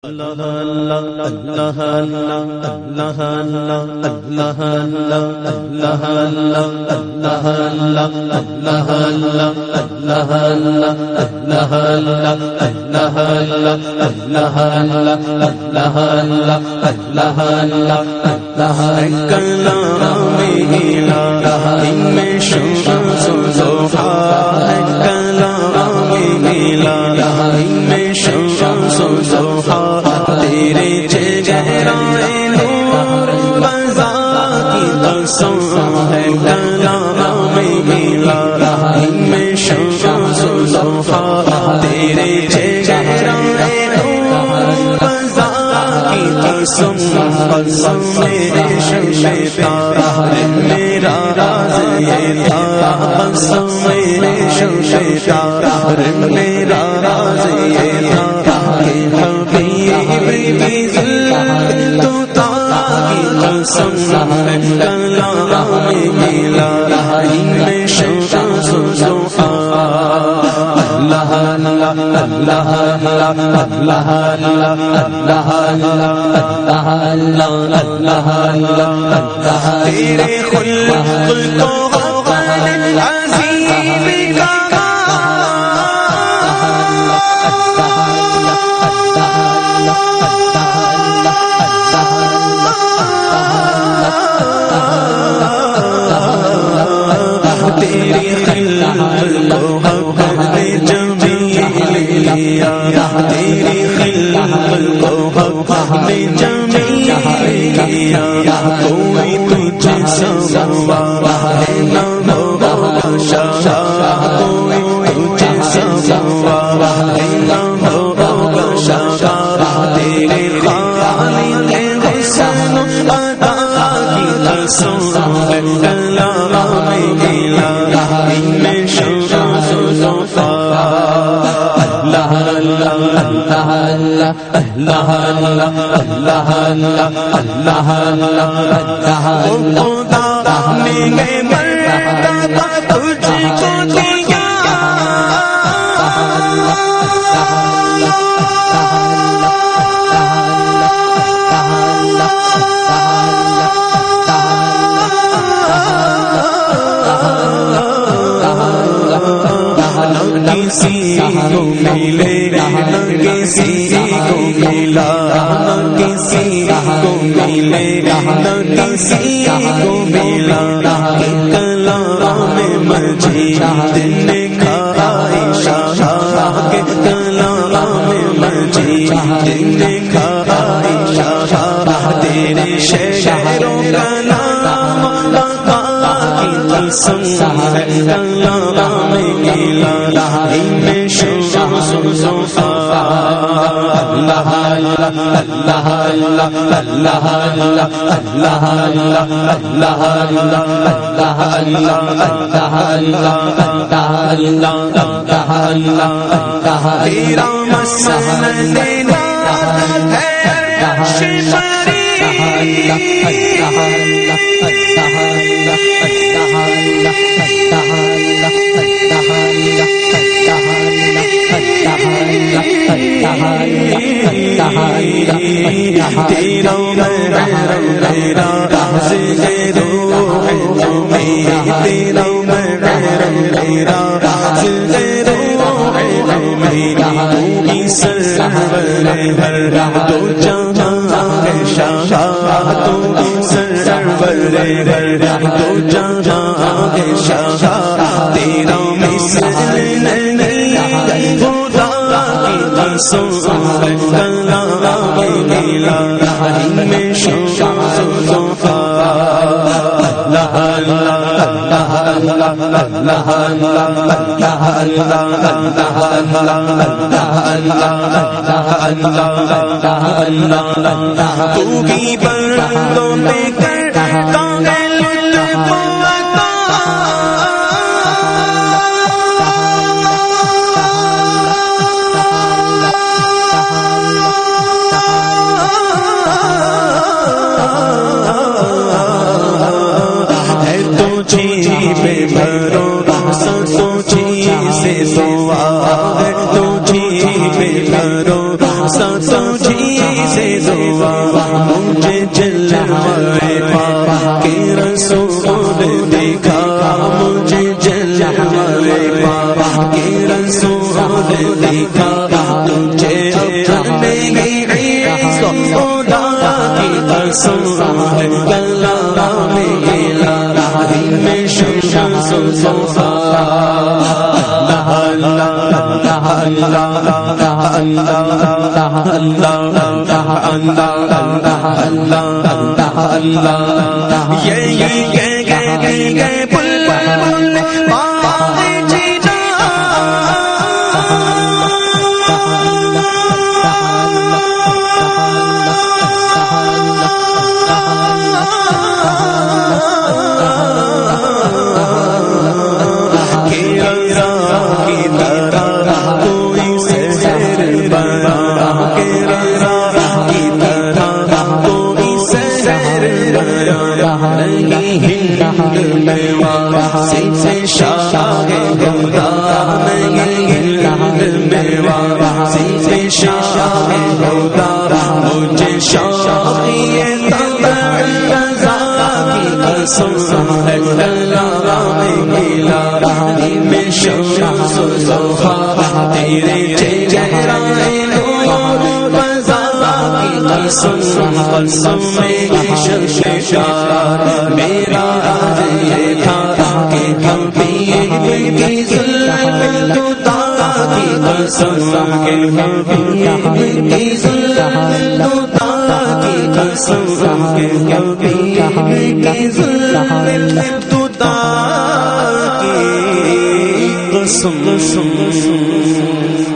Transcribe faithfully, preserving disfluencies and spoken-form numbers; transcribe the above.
اللہ اللہ اللہ اللہ اللہ اللہ اللہ اللہ اللہ اللہ اللہ اللہ اللہ کلام الہی میں شمس ضحا ہے، کلام الہی میں شمس ضحا، تیرے چہرائے نور بزا کی قسم ہے، کلام الہی میں شمس ضحا، تیرے چہرائے نور بزا کی قسم، قسم میرے شمشتا میرا راز یہ تھا، قسم میرے شمشتا میرا راز یہ تھا کہ حبیب بھی ذل تو کی قسم ہے، کلام الہی میں شمس ضحا، اللہ اللہ اللہ اللہ اللہ اللہ اللہ اللہ تیرے خلق کو غیر عظیم کا تیری خلق کو حق نے جمیل لیا، تیری خلق کو حق نے جمیل لیا، کوئی تجھ سوا ہے نہ ہوگا شاہ، کوئی تجھ سوا ہے نہ ہوگا شاہ، تیرے خالق حسن عطا کی قسم ہے، کلام الہی میں شمس ضحا، اللہ اللہ اللہ اللہ اللہ اللہ اللہ خدا نے مرتبہ تجھ کو دیا، کسی کو ملے نہ کسی کو ملا، نہ کسی کو ملے نہ کسی کو ملا، کلام مجید نے کھائی شاہ کے، کلام مجید نے کھائی شاہ، تیرے شہروں کا نام آقا کی قسم ہے، کلام الہی میں شمس ضحا، اللہ اللہ اللہ اللہ اللہ اللہ اللہ اللہ تیرا مسند ہے عرش تیرا محرم میرا زید روح میں، تیرا محرم میرا زید روح میں، تو ہی سرور ہر دو جہاں ہے شاہ، تو ہی سرور ہر دو جہاں ہے شاہ، تیرا مثل نہیں خدا کی قسم ہے، کلام الہی میں شمس ضحا، اللہ اللہ اللہ اللہ اللہ اللہ اللہ تو بھی بندوں میں کرتا ہے لطف عطا، ہے تجھی پہ بھروسہ تجھی سے دعا ہے، تجھی پہ بھروسہ تجھی ہوا مجھے جلوے پاک کے رسول دیکھا مجھے جلوے پاک کے رسول دیکھا تجھے اپنے عشق خدا کی قسم ہے گلا میں گلا میں شمس صفا اللہ اللہ یہ گئے گئے گئے بل بل باغ جینا سے شاہ گودا سے شاہ گودا مجھے شاہ رضا کی قسم ہے اللہ میں گلا میں شمس صفا تیرے چہرہ نور فضا کی قسم قسم میں شمشاد میرا یہ تھا کہ حبیب کی ظلمت تا کی قسم کے حبیب کی ظلمت تا کی قسم کے حبیب کی ظلمت تا کی قسم